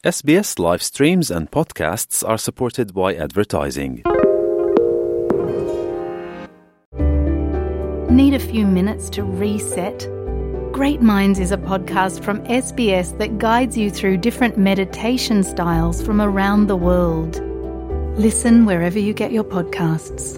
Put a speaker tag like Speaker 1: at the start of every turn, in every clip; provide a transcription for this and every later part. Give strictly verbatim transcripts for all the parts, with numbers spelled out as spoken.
Speaker 1: S B S live streams and podcasts are supported by advertising.
Speaker 2: Need a few minutes to reset? Great Minds is a podcast from S B S that guides you through different meditation styles from around the world. Listen wherever you get your podcasts.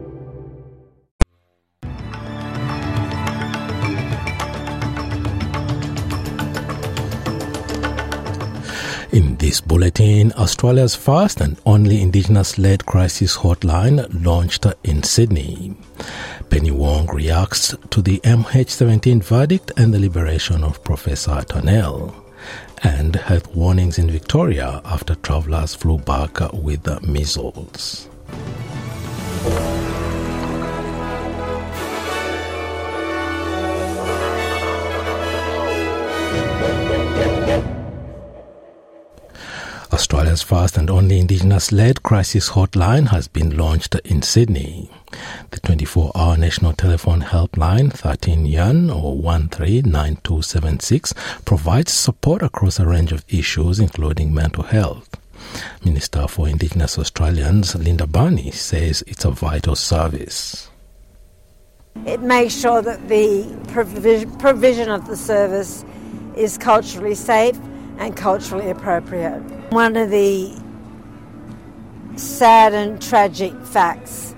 Speaker 3: In this bulletin, Australia's first and only Indigenous-led crisis hotline launched in Sydney. Penny Wong reacts to the M H seventeen verdict and the liberation of Professor Turnell. And health warnings in Victoria after travellers flew back with measles. Australia's first and only Indigenous-led crisis hotline has been launched in Sydney. The twenty-four hour national telephone helpline thirteen Y A N or one three nine two seven six provides support across a range of issues including mental health. Minister for Indigenous Australians Linda Burney says it's a vital service.
Speaker 4: It makes sure that the provision, provision of the service is culturally safe and culturally appropriate. One of the sad and tragic facts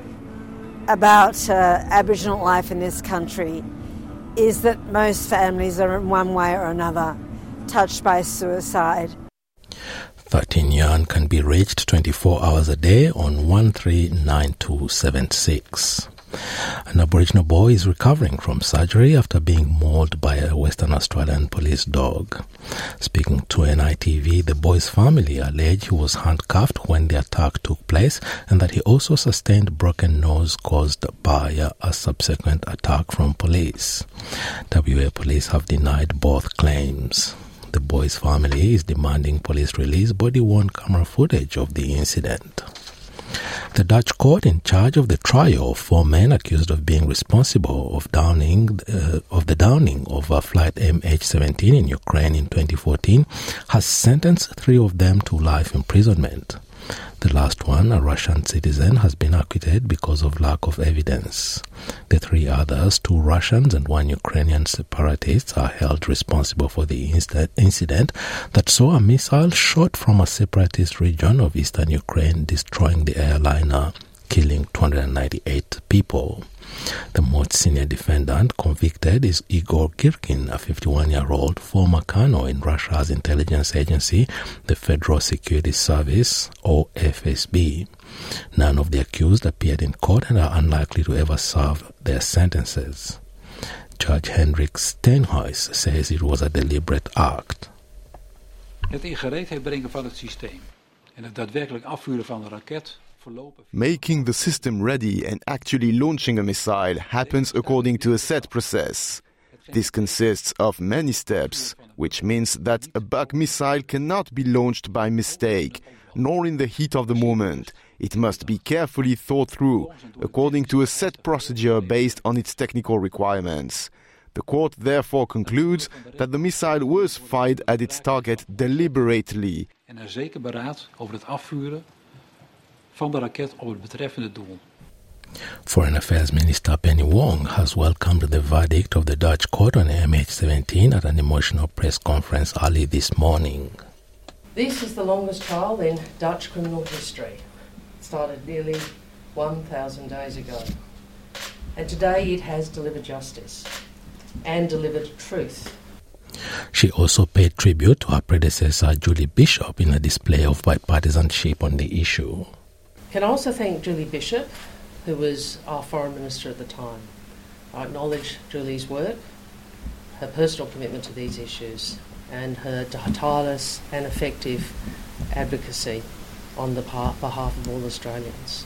Speaker 4: about uh, Aboriginal life in this country is that most families are in one way or another touched by suicide.
Speaker 3: thirteen Y A N can be reached twenty-four hours a day on one three nine two seven six. An Aboriginal boy is recovering from surgery after being mauled by a Western Australian police dog. Speaking to N I T V, the boy's family allege he was handcuffed when the attack took place and that he also sustained broken nose caused by a, a subsequent attack from police. W A police have denied both claims. The boy's family is demanding police release body-worn camera footage of the incident. The Dutch court in charge of the trial of four men accused of being responsible of downing uh, of the downing of a flight M H seventeen in Ukraine in twenty fourteen has sentenced three of them to life imprisonment. The last one, a Russian citizen, has been acquitted because of lack of evidence. The three others, two Russians and one Ukrainian separatists, are held responsible for the inst- incident that saw a missile shot from a separatist region of eastern Ukraine destroying the airliner, killing two hundred ninety-eight people. The most senior defendant convicted is Igor Girkin, a fifty-one-year-old former colonel in Russia's intelligence agency, the Federal Security Service, or F S B. None of the accused appeared in court and are unlikely to ever serve their sentences. Judge Hendrik Steenhuis says it was a deliberate act.
Speaker 5: Het in gereedheid brengen van het systeem en het daadwerkelijk afvuren van een raket.
Speaker 6: Making the system ready and actually launching a missile happens according to a set process. This consists of many steps, which means that a bug missile cannot be launched by mistake, nor in the heat of the moment. It must be carefully thought through, according to a set procedure based on its technical requirements. The court therefore concludes that the missile was fired at its target deliberately.
Speaker 5: En er zeker beraad over het afvuren van de raket op het betreffende doel.
Speaker 3: Foreign Affairs Minister Penny Wong has welcomed the verdict of the Dutch court on M H seventeen at an emotional press conference early this morning.
Speaker 7: This is the longest trial in Dutch criminal history. It started nearly one thousand days ago. And today it has delivered justice and delivered truth.
Speaker 3: She also paid tribute to her predecessor Julie Bishop in a display of bipartisanship on the issue.
Speaker 7: Can I also thank Julie Bishop, who was our Foreign Minister at the time. I acknowledge Julie's work, her personal commitment to these issues, and her tireless and effective advocacy on the behalf of all Australians.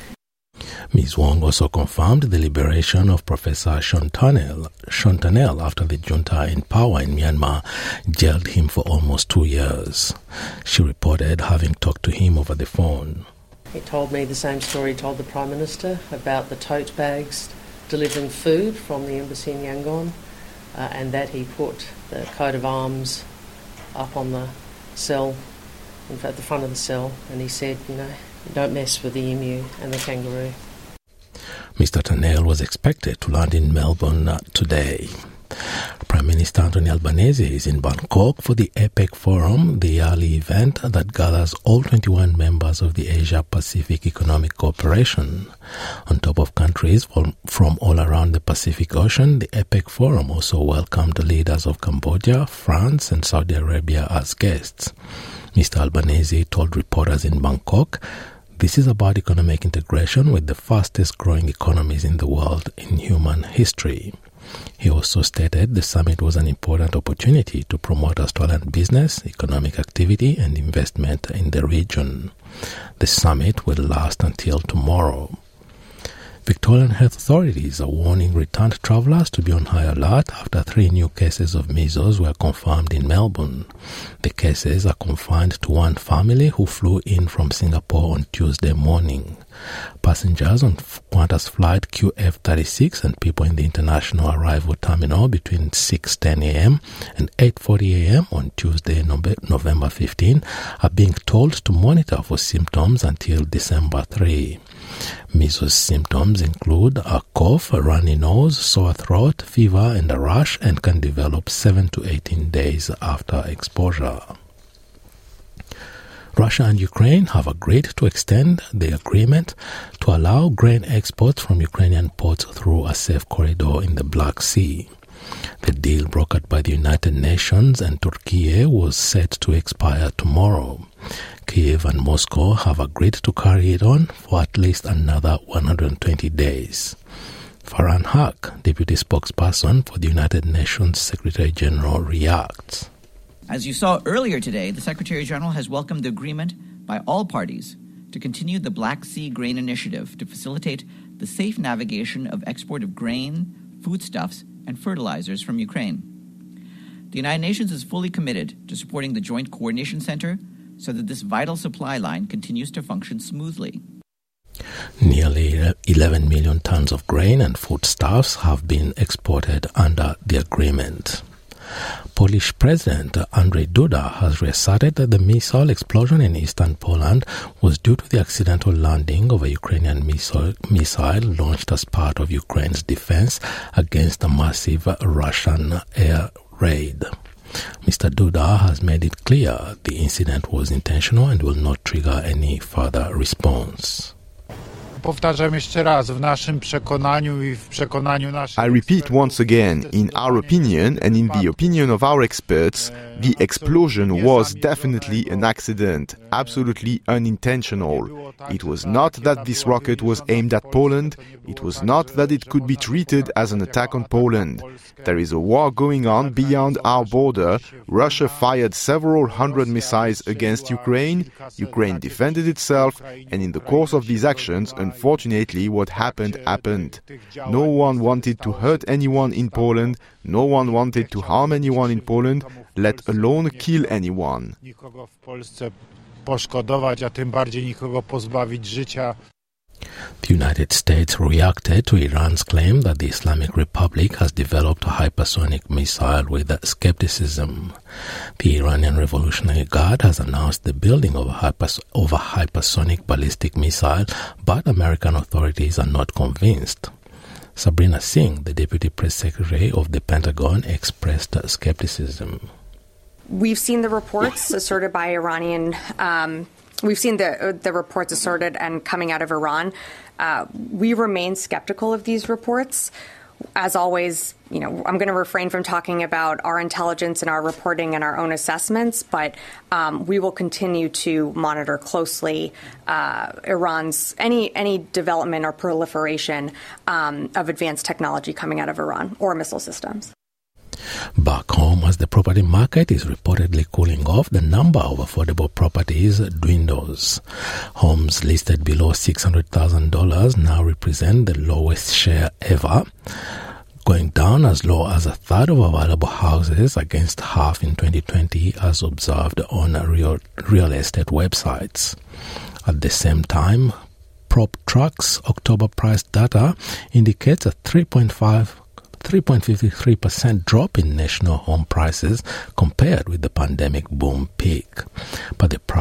Speaker 3: Miz Wong also confirmed the liberation of Professor Sean Turnell, Sean Turnell after the junta in power in Myanmar jailed him for almost two years. She reported having talked to him over the phone.
Speaker 7: He told me the same story he told the Prime Minister about the tote bags delivering food from the embassy in Yangon, uh, and that he put the coat of arms up on the cell at the front of the cell, and he said, you know, don't mess with the emu and the kangaroo.
Speaker 3: Mister Turnell was expected to land in Melbourne uh, today. Prime Minister Anthony Albanese is in Bangkok for the APEC Forum, the yearly event that gathers all twenty-one members of the Asia-Pacific Economic Cooperation. On top of countries from, from all around the Pacific Ocean, the APEC Forum also welcomed the leaders of Cambodia, France and Saudi Arabia as guests. Mister Albanese told reporters in Bangkok, "This is about economic integration with the fastest growing economies in the world in human history." He also stated the summit was an important opportunity to promote Australian business, economic activity and investment in the region. The summit will last until tomorrow. Victorian health authorities are warning returned travellers to be on high alert after three new cases of measles were confirmed in Melbourne. The cases are confined to one family who flew in from Singapore on Tuesday morning. Passengers on Qantas flight Q F thirty-six and people in the international arrival terminal between six ten a.m. and eight forty a.m. on Tuesday, November fifteenth, are being told to monitor for symptoms until December third. Measles symptoms include a cough, a runny nose, sore throat, fever and a rash, and can develop seven to eighteen days after exposure. Russia and Ukraine have agreed to extend the agreement to allow grain exports from Ukrainian ports through a safe corridor in the Black Sea. The deal brokered by the United Nations and Turkey was set to expire tomorrow. Kiev and Moscow have agreed to carry it on for at least another one hundred twenty days. Farhan Haq, deputy spokesperson for the United Nations Secretary General, reacts.
Speaker 8: As you saw earlier today, the Secretary General has welcomed the agreement by all parties to continue the Black Sea Grain Initiative to facilitate the safe navigation of export of grain, foodstuffs, and fertilizers from Ukraine. The United Nations is fully committed to supporting the Joint Coordination Center so that this vital supply line continues to function smoothly.
Speaker 3: Nearly eleven million tons of grain and foodstuffs have been exported under the agreement. Polish President Andrzej Duda has reasserted that the missile explosion in eastern Poland was due to the accidental landing of a Ukrainian missile, missile launched as part of Ukraine's defense against a massive Russian air raid. Mister Duda has made it clear the incident was intentional and will not trigger any further response.
Speaker 6: I repeat once again, in our opinion and in the opinion of our experts, the explosion was definitely an accident, absolutely unintentional. It was not that this rocket was aimed at Poland, it was not that it could be treated as an attack on Poland. There is a war going on beyond our border. Russia fired several hundred missiles against Ukraine, Ukraine defended itself, and in the course of these actions, unfortunately, what happened, happened. No one wanted to hurt anyone in Poland, no one wanted to harm anyone in Poland, let alone kill anyone.
Speaker 3: The United States reacted to Iran's claim that the Islamic Republic has developed a hypersonic missile with skepticism. The Iranian Revolutionary Guard has announced the building of a, hypers- of a hypersonic ballistic missile, but American authorities are not convinced. Sabrina Singh, the Deputy Press Secretary of the Pentagon, expressed skepticism.
Speaker 9: We've seen the reports asserted by Iranian um We've seen the the reports asserted and coming out of Iran. Uh, we remain skeptical of these reports. As always, you know, I'm going to refrain from talking about our intelligence and our reporting and our own assessments, but um, we will continue to monitor closely uh, Iran's any any development or proliferation um, of advanced technology coming out of Iran or missile systems.
Speaker 3: Back home, as the property market is reportedly cooling off, the number of affordable properties dwindles. Homes listed below six hundred thousand dollars now represent the lowest share ever, going down as low as a third of available houses against half in twenty twenty, as observed on real, real estate websites. At the same time, PropTrack's October price data indicates a three point five three point five three percent drop in national home prices compared with the pandemic boom peak. But the price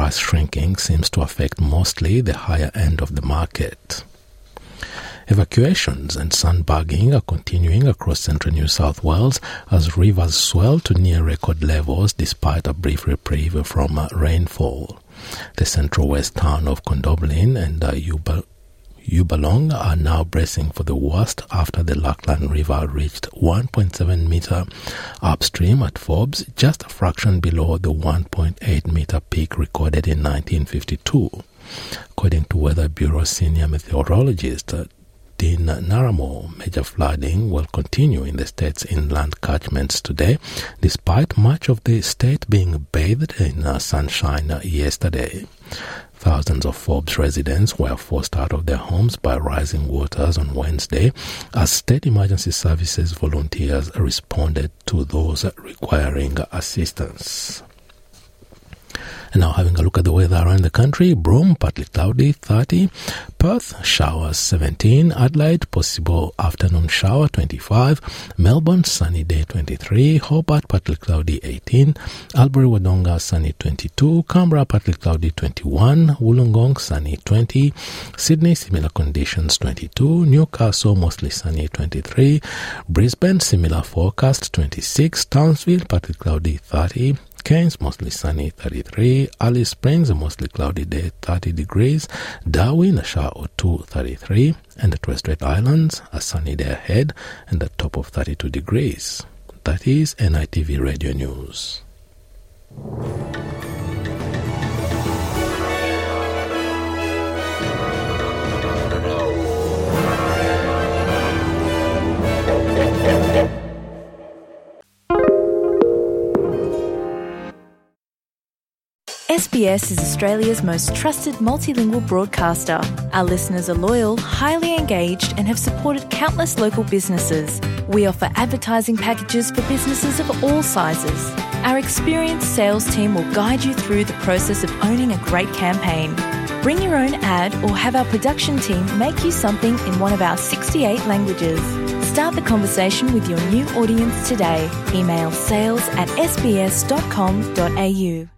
Speaker 3: price shrinking seems to affect mostly the higher end of the market. Evacuations and sandbagging are continuing across central New South Wales as rivers swell to near record levels despite a brief reprieve from uh, rainfall. The central west town of Condobolin and uh, Yuba Yubalong are now bracing for the worst after the Lachlan River reached one point seven metre upstream at Forbes, just a fraction below the one point eight metre peak recorded in nineteen fifty-two. According to Weather Bureau senior meteorologist uh, Dean Naramo, major flooding will continue in the state's inland catchments today, despite much of the state being bathed in uh, sunshine uh, yesterday. Thousands of Forbes residents were forced out of their homes by rising waters on Wednesday as state emergency services volunteers responded to those requiring assistance. And now having a look at the weather around the country. Broome, partly cloudy, thirty. Perth, showers, seventeen. Adelaide, possible afternoon shower, twenty-five. Melbourne, sunny day, twenty-three. Hobart, partly cloudy, eighteen. Albury Wodonga, sunny, twenty-two. Canberra, partly cloudy, twenty-one. Wollongong, sunny, twenty. Sydney, similar conditions, twenty-two. Newcastle, mostly sunny, twenty-three. Brisbane, similar forecast, twenty-six. Townsville, partly cloudy, thirty. Cairns, mostly sunny, thirty-three. Alice Springs, a mostly cloudy day, thirty degrees. Darwin, a shower or two, thirty-three. And the Torres Strait Islands, a sunny day ahead and a top of thirty-two degrees. That is N I T V Radio News.
Speaker 10: S B S is Australia's most trusted multilingual broadcaster. Our listeners are loyal, highly engaged, and have supported countless local businesses. We offer advertising packages for businesses of all sizes. Our experienced sales team will guide you through the process of owning a great campaign. Bring your own ad or have our production team make you something in one of our sixty-eight languages. Start the conversation with your new audience today. Email sales at s b s dot com dot a u.